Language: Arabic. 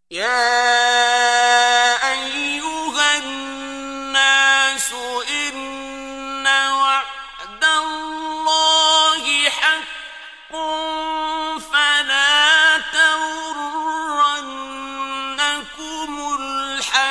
يا أيها الناس إن وعد الله حق فلا تغرنكم الحياة